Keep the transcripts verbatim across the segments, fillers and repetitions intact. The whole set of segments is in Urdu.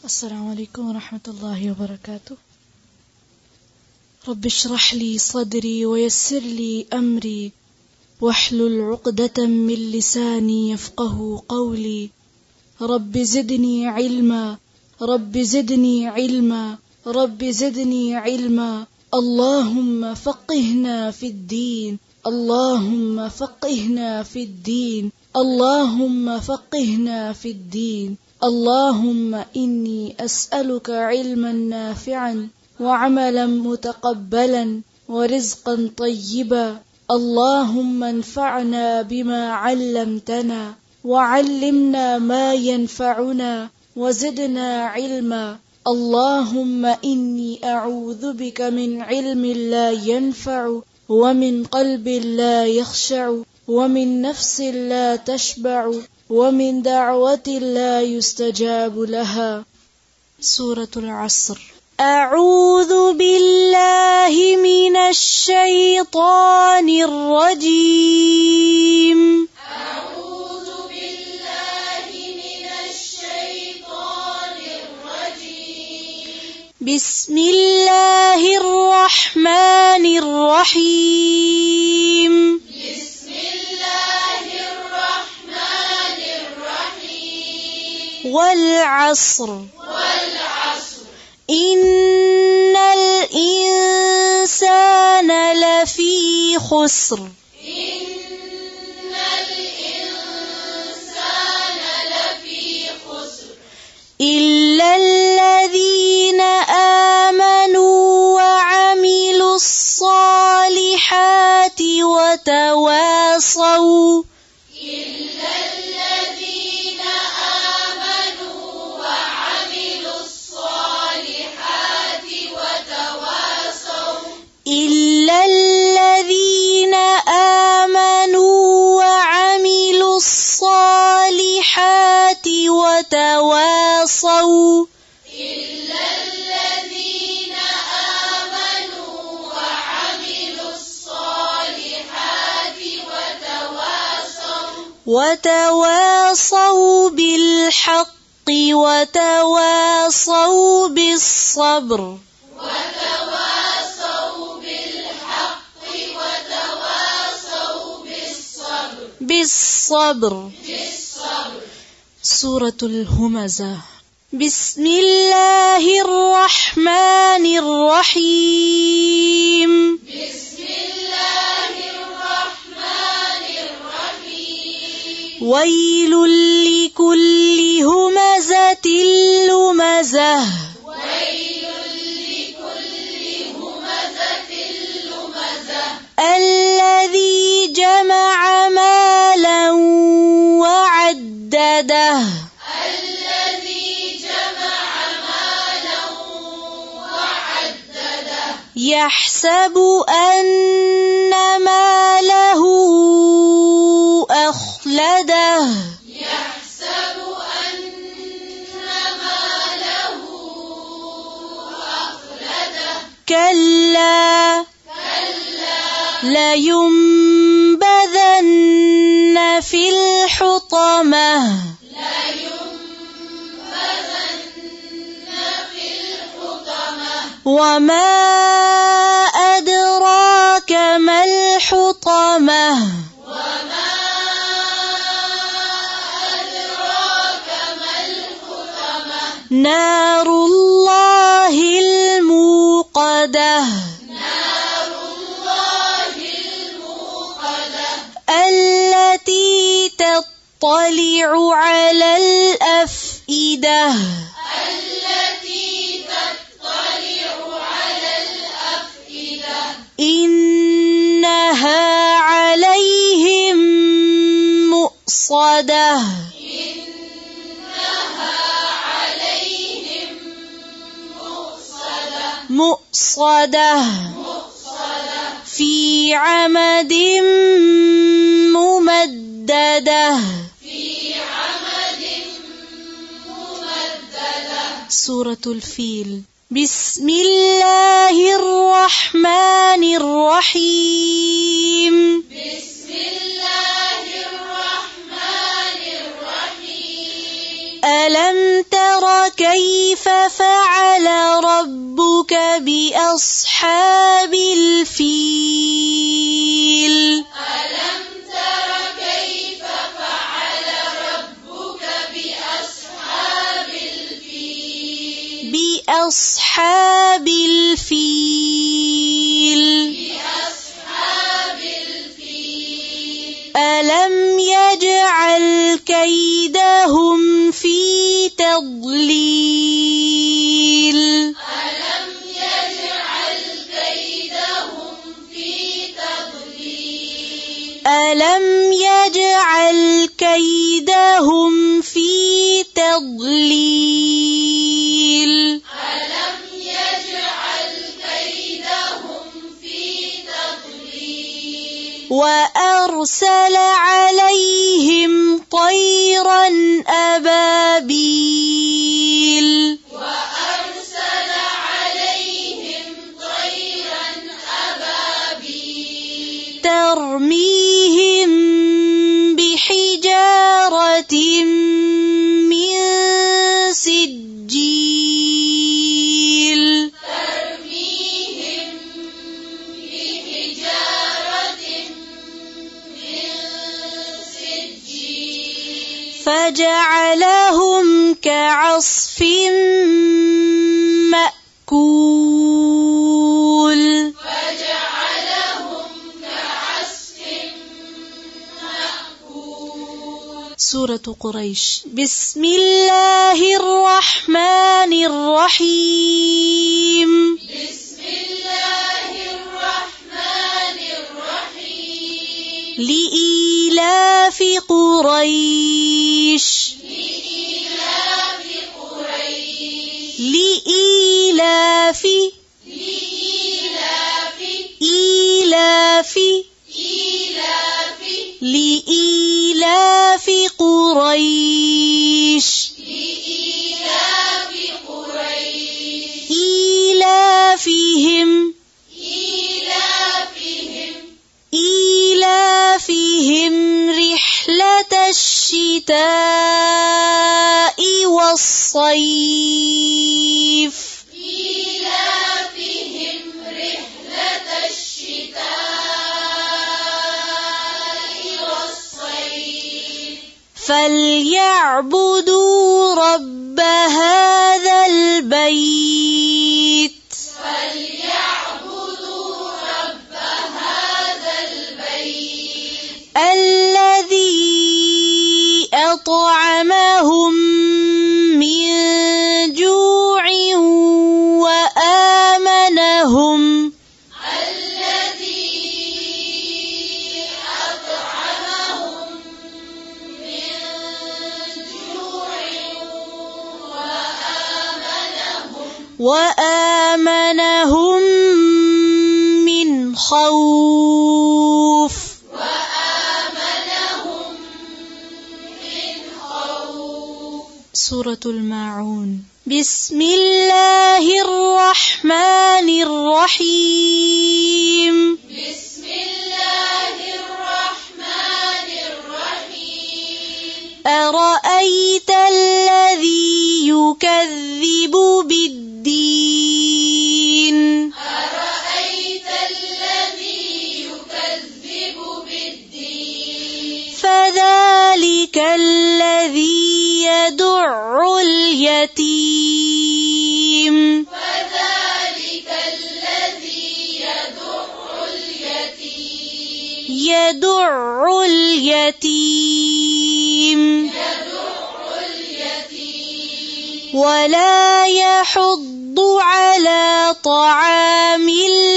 السلام عليكم ورحمة الله وبركاته. رب اشرح لي صدري ويسر لي أمري واحلل عقدة من لساني يفقه قولي. رب زدني علما رب زدني علما رب زدني علما. اللهم فقهنا في الدين اللهم فقهنا في الدين اللهم فقهنا في الدين. اللهم إني أسألك علما نافعا وعملا متقبلا ورزقا طيبا. اللهم انفعنا بما علمتنا وعلمنا ما ينفعنا وزدنا علما. اللهم إني أعوذ بك من علم لا ينفع ومن قلب لا يخشع ومن نفس لا تشبع ومن دعوة لا يستجاب لها. سورة العصر. أعوذ بالله من الشيطان الرجيم. أعوذ بالله من الشيطان الرجيم. بسم الله الرحمن الرحيم. بسم الله الرحمن الرحيم. والعصر. والعصر. إن الإنسان لفي خسر. إن الإنسان لفي خسر. إلا الذين آمنوا وعملوا الصالحات وتواصوا إلا الذين آمنوا وعملوا الصالحات وتواصوا إلا الذين آمنوا وعملوا الصالحات وتواصوا إلا الذين آمنوا وعملوا الصالحات وتواصوا وتواصوا بالحق وتواصوا بالصبر. وتواصوا بالحق وتواصوا بالصبر. بالصبر. بالصبر. سورة الهمزة. بسم الله الرحمن الرحيم. بسم الله الرحمن الرحيم. ويل لكل همزة لمزة. ويل لكل همزة لمزة. الذي جمع مالا وعدده. الذي جمع مالا وعدده. يحسب أن ماله أخلده. يحسب أن ماله أخلده. كلا كلا لينبذن في الحطمة. لينبذن في الحطمة. وما أدراك ما الحطمة. وما أدراك ما الحطمة. نار الله الموقدة. نار الله الموقدة. التي تطلع على الأفئدة. التي تطلع على الأفئدة. إنها عليهم مؤصدة. إنها عليهم مؤصدة. مؤصدة مؤصدة. في عمد ممددة. في عمد ممددة. سورة الفيل. بسم الله الرحمن الرحيم. بسم الله الرحمن الرحيم. ألم تر تر كيف فعل ربك بأصحاب الفيل ألم تر كيف فعل ربك بأصحاب الفيل بأصحاب الفيل بأصحاب الفيل ألم يجعل كيدهم في تضليل ألم يجعل كيدهم في تضليل ألم يجعل كيدهم في تضليل ألم يجعل كيدهم في تضليل وأرسل عليهم طيرا أبابيل وأرسل عليهم طيرا أبابيل ترميهم بحجارة من سجيل ترميهم بحجارة من سجيل فجعلهم كعصف مأكول فجعلهم كعصف مأكول سورة قريش. بسم الله الرحمن الرحيم بسم الله الرحمن الرحيم لإيلاف قريش لإيلاف قريش لإيلاف لإيلاف إيلاف إيلاف لإيلاف قريش لإيلاف قريش إيلافهم إيلافهم إيلافهم رحلة الشتاء والصيف إيلافهم رحلة الشتاء والصيف فليعبدوا رب هذا البيت فليعبدوا رب هذا البيت الذي أطعمهم من جوع وآمنهم الذي أطعمهم من جوع وآمنهم وآمنهم من خوف وآمنهم من خوف سورة الماعون. بسم الله الرحمن الرحيم بسم الله الرحمن الرحيم أرأيت الذي يكذب بالدين أرأيت الذي يكذب بالدين فذلك الذي يدع اليتيم فذلك الذي يدع اليتيم يدع اليتيم يدع اليتيم ولا يحض على طعام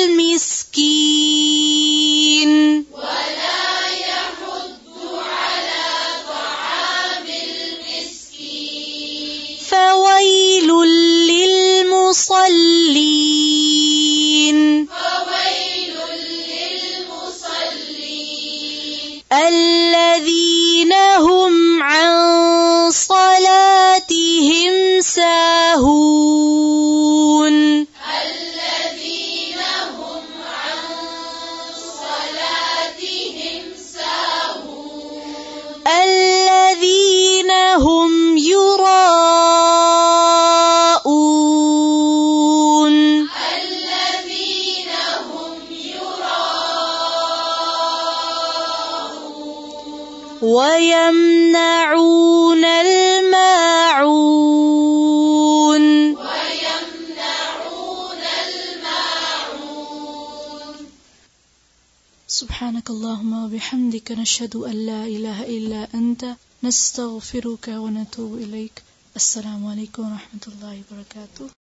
المسكين ولا يحض على طعام المسكين فويل للمصلين فويل للمصلين الذين هم عن صلاتهم ساهون الذين هم عن صلاتهم ساهون. الذين هم يراءون ويمنعون الماعون ويمنعون الماعون. سبحانك اللهم وبحمدك نشهد أن لا إله إلا أنت نستغفرك ونتوب إليك. السلام عليكم ورحمة الله وبركاته.